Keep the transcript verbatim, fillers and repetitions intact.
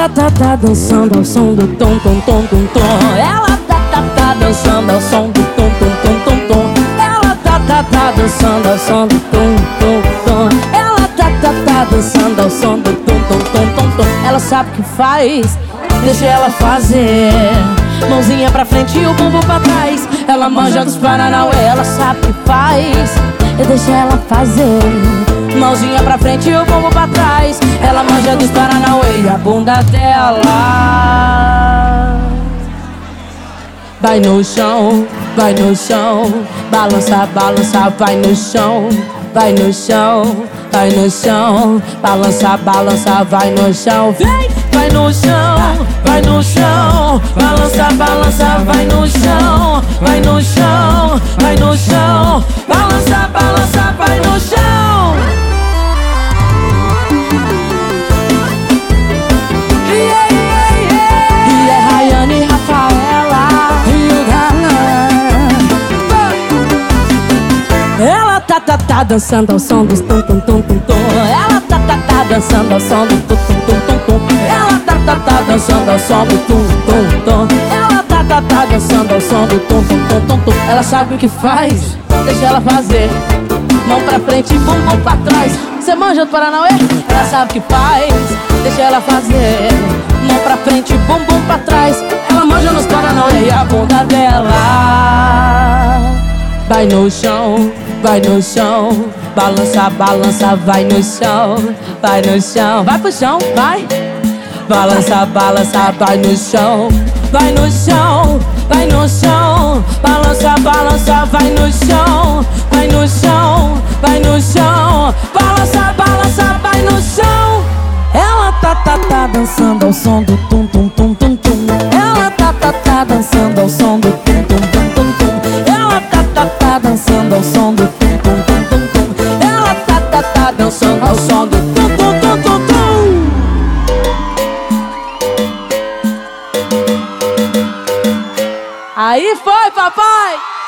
Ela tá, tá dançando ao som do tom, tom, tom, tom, tom. Ela tá, tá, tá dançando ao som do tom, tom, tom, tom, tom. Ela tá, tá, tá dançando ao som do tom, tom, tom. Ela tá, tá, tá dançando ao som do tom, tom, tom, tom, tom. Ela sabe o que faz, deixa ela fazer. Mãozinha pra frente e o bumbum pra trás. Ela manja dos Paranauê, ela sabe o que faz, e deixa ela fazer. Mãozinha pra frente e o bumbum pra trás. Ela manja dos Paranauê e a bunda dela vai no chão, vai no chão. Balança, balança, vai no chão. Vai no chão, vai no chão. Balança, balança, vai no chão. Vem! Vai no chão, vai no chão. Balança, balança, vai no chão. Vai no chão, vai no chão. Balança, balança, vai no chão. Yeah, yeah, yeah. E é Rayane e Rafaela e o Galan. Ela tá, tá, tá dançando ao som dos tum, tum, tum, tum, tum. Ela tá, tá, tá dançando ao som do tum, tum, tum, tum, tum. Ela tá, tá, tá dançando ao som do tum, tum, tum. Ela tá, tá, tá dançando ao som do tum, tum, tum, tum, tum. Ela sabe o que faz, deixa ela fazer. Mão pra frente e bumbum pra trás. Cê manja do Paranauê? Ela sabe o que faz, deixa ela fazer. Mão pra frente e bumbum pra trás. Ela manja nos Paranauê e a bunda dela vai no chão, vai no chão. Balança, balança, vai no chão. Vai no chão, vai pro chão, vai. Balança, balança, vai no chão. Vai no chão, vai no chão. Balança, balança, vai no chão. Vai no chão, vai no chão. Balança, balança, vai no chão. Ela tá, tá, tá dançando ao som do tum, tum, tum, tum, tum. Ela tá, tá, tá dançando ao som do tum, tum, tum, tum, tum. Ela tá, tá, tá dançando ao som do tum, tum, tum, tum, tum. Ela tá, tá, tá dançando ao som do tum, tum, tum, tum, tum. Aí foi, papai!